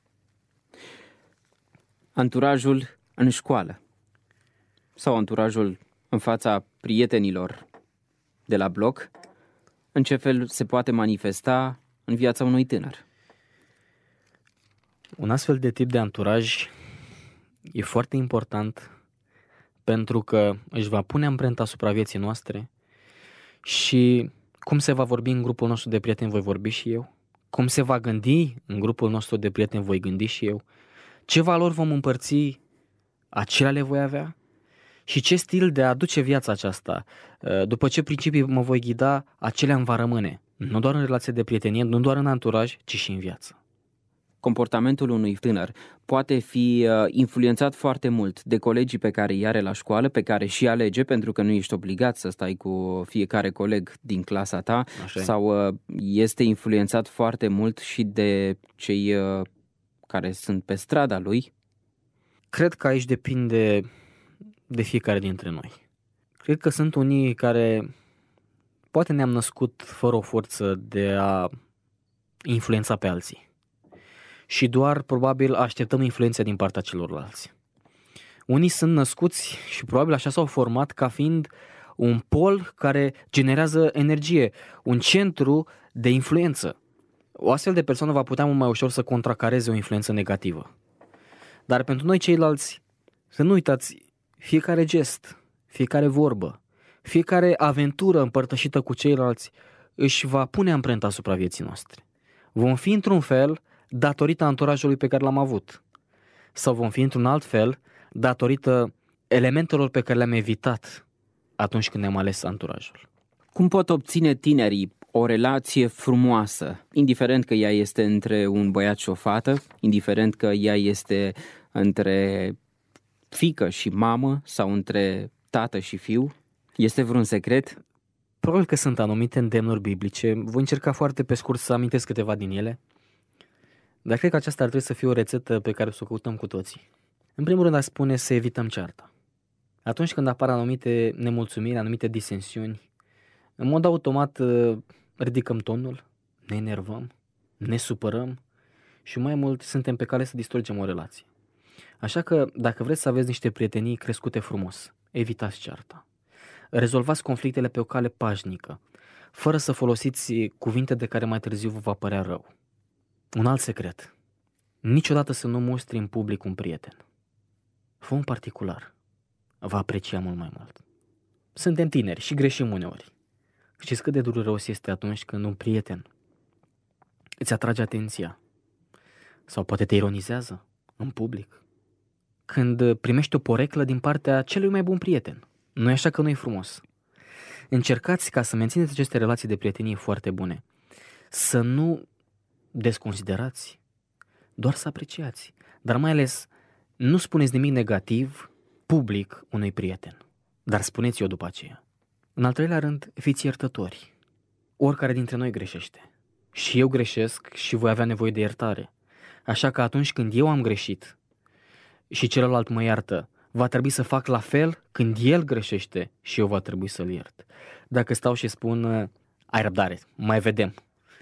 S3: Anturajul în școală sau anturajul în fața prietenilor de la bloc, în ce fel se poate manifesta în viața unui tânăr?
S5: Un astfel de tip de anturaj e foarte important pentru că își va pune amprenta asupra vieții noastre și cum se va vorbi în grupul nostru de prieteni voi vorbi și eu, cum se va gândi în grupul nostru de prieteni voi gândi și eu, ce valori vom împărți, acelea le voi avea și ce stil de a aduce viața aceasta, după ce principii mă voi ghida, acelea îmi va rămâne, nu doar în relație de prietenie, nu doar în anturaj, ci și în viață.
S3: Comportamentul unui tânăr poate fi influențat foarte mult de colegii pe care îi are la școală, pe care și alege, pentru că nu ești obligat să stai cu fiecare coleg din clasa ta, sau este influențat foarte mult și de cei care sunt pe strada lui?
S5: Cred că aici depinde de fiecare dintre noi. Cred că sunt unii care poate ne-am născut fără o forță de a influența pe alții. Și doar probabil așteptăm influența din partea celorlalți. Unii sunt născuți și probabil așa s-au format ca fiind un pol care generează energie, un centru de influență. O astfel de persoană va putea mult mai ușor să contracareze o influență negativă. Dar pentru noi ceilalți, să nu uitați, fiecare gest, fiecare vorbă, fiecare aventură împărtășită cu ceilalți își va pune amprenta asupra vieții noastre. Vom fi într-un fel datorită anturajului pe care l-am avut, sau vom fi într-un alt fel datorită elementelor pe care le-am evitat atunci când ne-am ales anturajul.
S3: Cum pot obține tinerii o relație frumoasă, indiferent că ea este între un băiat și o fată, indiferent că ea este între fiică și mamă sau între tată și fiu? Este vreun secret?
S5: Probabil că sunt anumite îndemnuri biblice. Voi încerca foarte pe scurt să amintesc câteva din ele. Dar cred că aceasta ar trebui să fie o rețetă pe care să o căutăm cu toții. În primul rând, aș spune să evităm cearta. Atunci când apar anumite nemulțumiri, anumite disensiuni, în mod automat ridicăm tonul, ne enervăm, ne supărăm și mai mult suntem pe cale să distrugem o relație. Așa că dacă vreți să aveți niște prietenii crescute frumos, evitați cearta. Rezolvați conflictele pe o cale pașnică, fără să folosiți cuvinte de care mai târziu vă va părea rău. Un alt secret. Niciodată să nu mustri în public un prieten. Fă un particular. Va aprecia mult mai mult. Suntem tineri și greșim uneori. Știți cât de dureros este atunci când un prieten îți atrage atenția sau poate te ironizează în public. Când primești o poreclă din partea celui mai bun prieten. Nu e așa că nu e frumos. Încercați ca să mențineți aceste relații de prietenie foarte bune. Să nu desconsiderați, doar să apreciați. Dar mai ales, nu spuneți nimic negativ public unui prieten. Dar spuneți-o după aceea. În al treilea rând, fiți iertători. Oricare dintre noi greșește. Și eu greșesc și voi avea nevoie de iertare. Așa că atunci când eu am greșit și celălalt mă iartă, va trebui să fac la fel când el greșește și eu va trebui să-l iert. Dacă stau și spun, ai răbdare, mai vedem,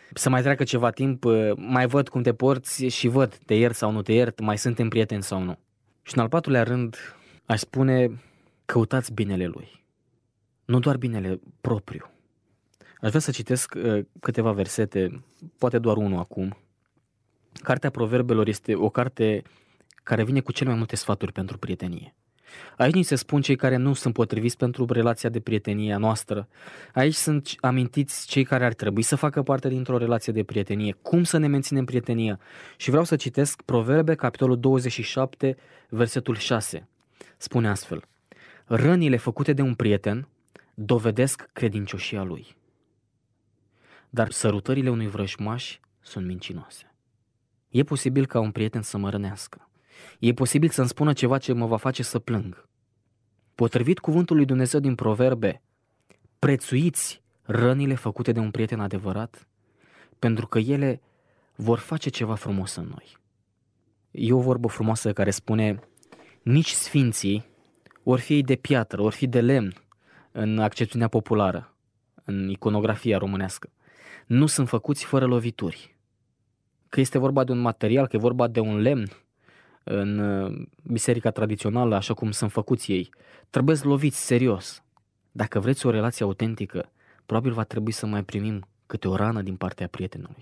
S5: să mai treacă ceva timp, mai văd cum te porți și văd te iert sau nu te iert, mai suntem prieteni sau nu. Și în al patrulea rând aș spune, căutați binele lui, nu doar binele propriu. Aș vrea să citesc câteva versete, poate doar unul acum. Cartea Proverbelor este o carte care vine cu cele mai multe sfaturi pentru prietenie. Aici ni se spun cei care nu sunt potriviți pentru relația de prietenie a noastră. Aici sunt amintiți cei care ar trebui să facă parte dintr-o relație de prietenie, cum să ne menținem prietenia. Și vreau să citesc Proverbe, capitolul 27, versetul 6. Spune astfel: rănile făcute de un prieten dovedesc credincioșia lui, dar sărutările unui vrăjmaș sunt mincinoase. E posibil ca un prieten să mă rănească. E posibil să-mi spună ceva ce mă va face să plâng. Potrivit cuvântului Dumnezeu din Proverbe, prețuiți rănile făcute de un prieten adevărat, pentru că ele vor face ceva frumos în noi. E o vorbă frumoasă care spune, nici sfinții, ori fi de piatră, ori fi de lemn, în accepțiunea populară, în iconografia românească, nu sunt făcuți fără lovituri. Că este vorba de un material, că e vorba de un lemn, în biserica tradițională, așa cum sunt făcuți ei, trebuie să loviți serios. Dacă vreți o relație autentică, probabil va trebui să mai primim câte o rană din partea prietenului.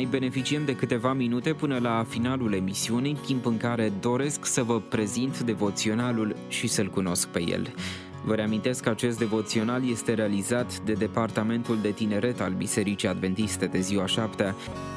S3: Mai beneficiem de câteva minute până la finalul emisiunii, timp în care doresc să vă prezint devoționalul și să-l cunosc pe el. Vă reamintesc că acest devoțional este realizat de Departamentul de Tineret al Bisericii Adventiste de Ziua Șaptea.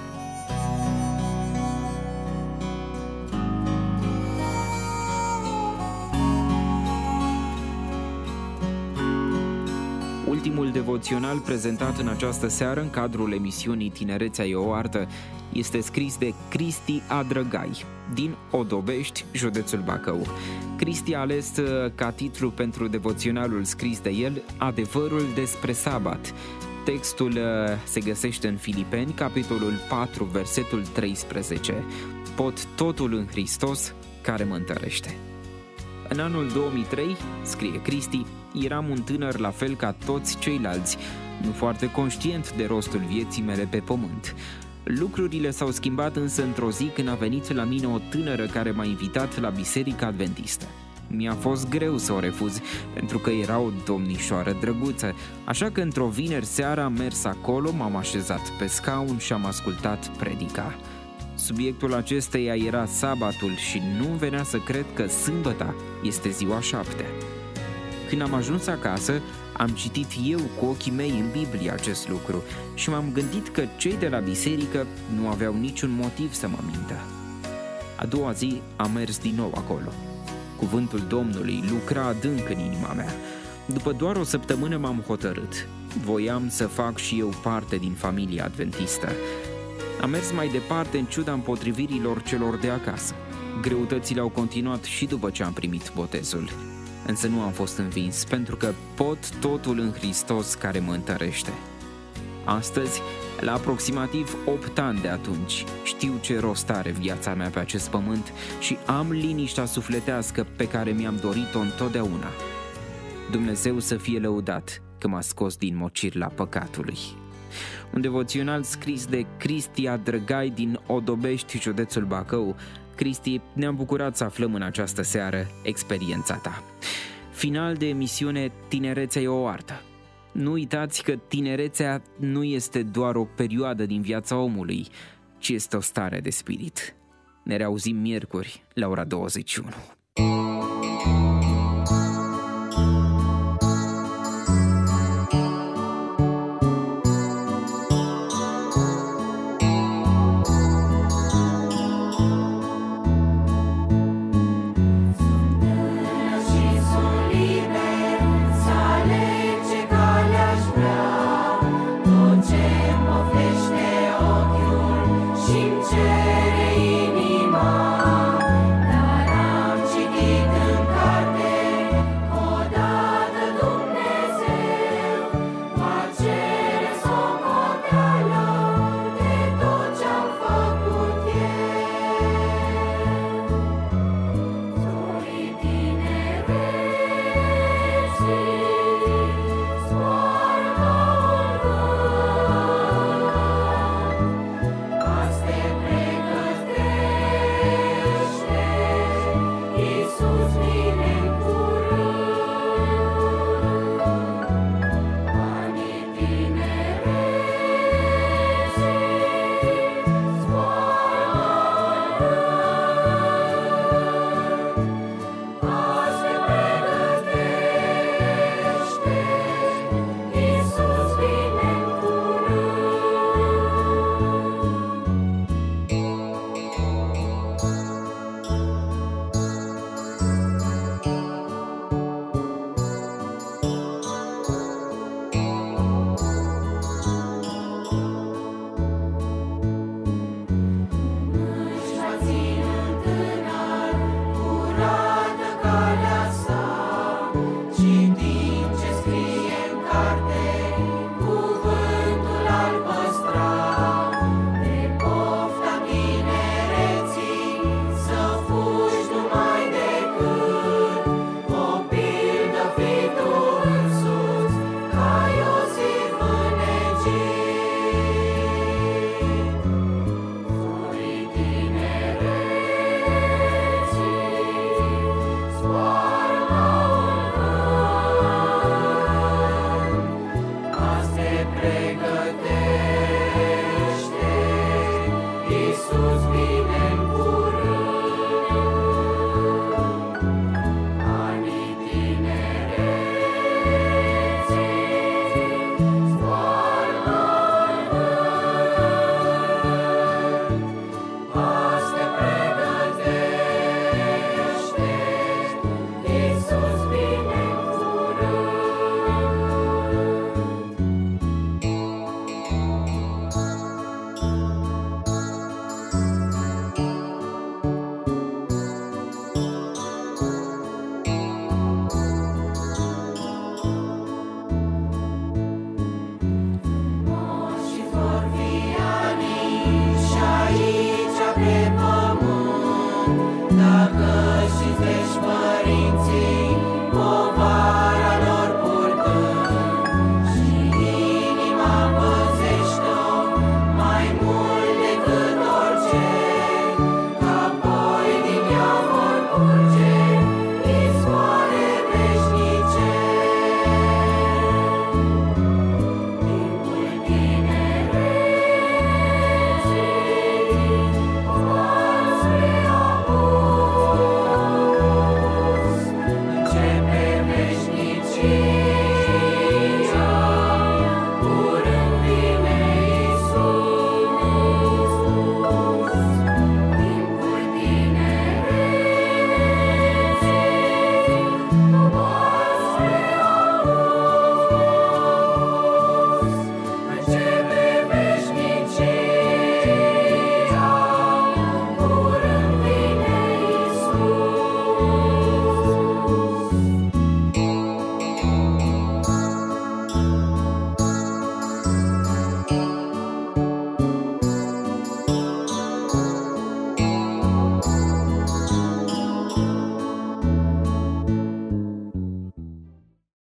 S3: Ultimul devoțional prezentat în această seară în cadrul emisiunii Tinerețea e o artă este scris de Cristi Adrăgai din Odobești, județul Bacău. Cristi a ales ca titlu pentru devoționalul scris de el Adevărul despre sabat. Textul se găsește în Filipeni, capitolul 4, versetul 13. Pot totul în Hristos care mă întărește. În anul 2003, scrie Cristi, eram un tânăr la fel ca toți ceilalți, nu foarte conștient de rostul vieții mele pe pământ. Lucrurile s-au schimbat însă într-o zi când a venit la mine o tânără care m-a invitat la Biserica Adventistă. Mi-a fost greu să o refuz, pentru că era o domnișoară drăguță, așa că într-o vineri seara am mers acolo, m-am așezat pe scaun și am ascultat predica. Subiectul acesteia era sabatul și nu venea să cred că sâmbăta este ziua șaptea. Când am ajuns acasă, am citit eu cu ochii mei în Biblie acest lucru și m-am gândit că cei de la biserică nu aveau niciun motiv să mă mintă. A doua zi am mers din nou acolo. Cuvântul Domnului lucra adânc în inima mea. După doar o săptămână m-am hotărât. Voiam să fac și eu parte din familia adventistă. Am mers mai departe în ciuda împotrivirilor celor de acasă. Greutățile au continuat și după ce am primit botezul. Însă nu am fost învins, pentru că pot totul în Hristos care mă întărește. Astăzi, la aproximativ 8 ani de atunci, știu ce rost are viața mea pe acest pământ și am liniștea sufletească pe care mi-am dorit-o întotdeauna. Dumnezeu să fie lăudat că m-a scos din mocirla păcatului. Un devoțional scris de Cristi Adrăgai din Odobești, județul Bacău. Cristi, ne-am bucurat să aflăm în această seară experiența ta. Final de emisiune Tinerețea e o artă. Nu uitați că tinerețea nu este doar o perioadă din viața omului, ci este o stare de spirit. Ne reauzim miercuri la ora 21.
S4: See